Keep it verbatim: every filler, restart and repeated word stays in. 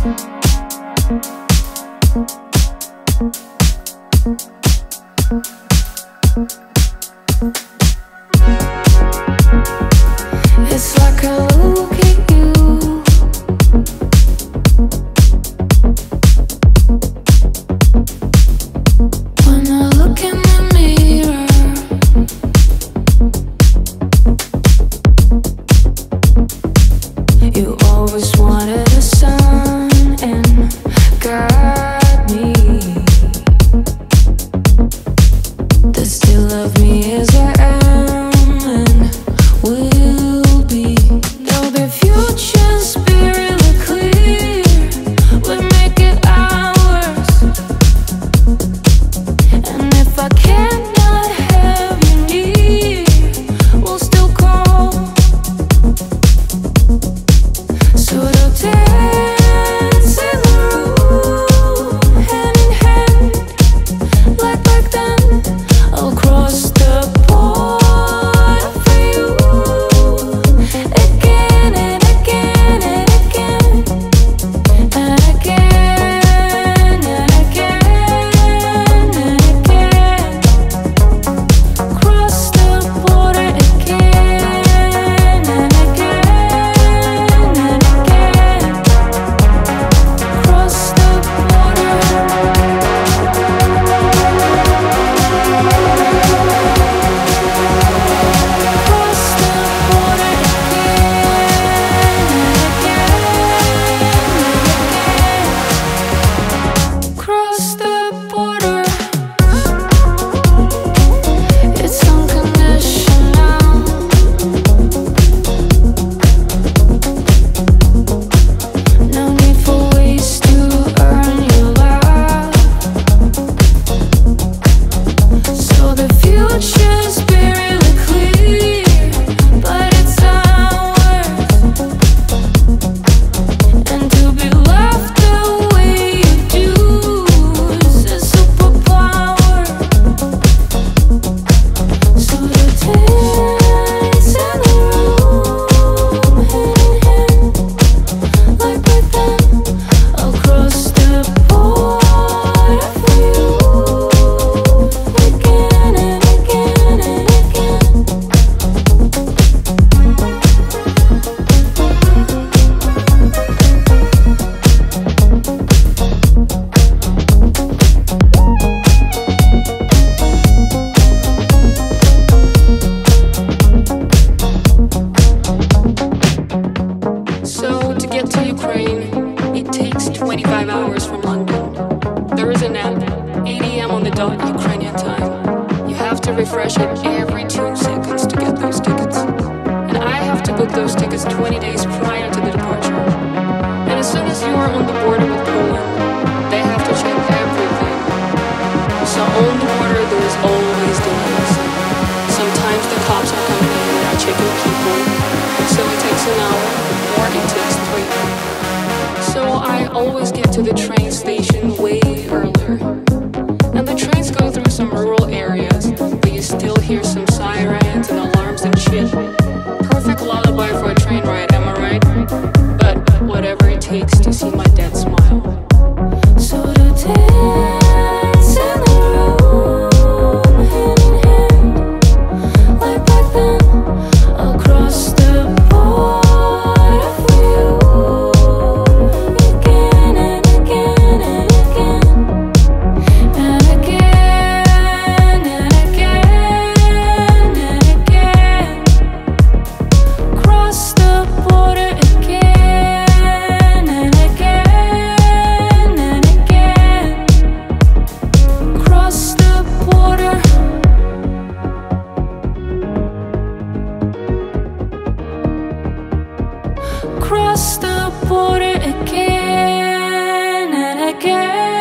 It's like I look at you. When I look in the mirror, you always wanted a sun and guide me, that still love me as I am and will be. Though the future's barely clear, we'll make it ours. And if I cannot have you near, we'll still call. So to dance in the room, hand in hand, like back then. I'll cross the border for you, again and again and again, and again and again and again. Cross the border again and again and again. Cross the border. Cross the border again and again. Cross the border. It's unconditional. No need for ways to earn your love. So the future's barely clear, but it's ours. And to be loved the way you do is a superpower. So to dance in the room, hand in hand, like back then. I'll cross the border for you, again and again and again. So to get to Ukraine, it takes twenty-five hours from London. There is an app, eight a m on the dot Ukrainian time. You have to refresh it every two seconds to get those tickets. And I have to book those tickets twenty days prior to the departure. And as soon as you are on the border with Poland, they have to check everything. So on the border there is always delays. Sometimes the cops are coming in and are checking people. So it takes an hour, or it takes three. So I always get to the train station way earlier. And the trains go through some rural areas, but you still hear some sirens and alarms and shit. Perfect lullaby for a train ride, am I right? But whatever it takes to see my dad smile. So to dance in the room, hand in hand, like back then. I'll cross the border for you, again and again and again, and again and again and again. Cross the border again and again and again. Cross the border. Cross the border again and again.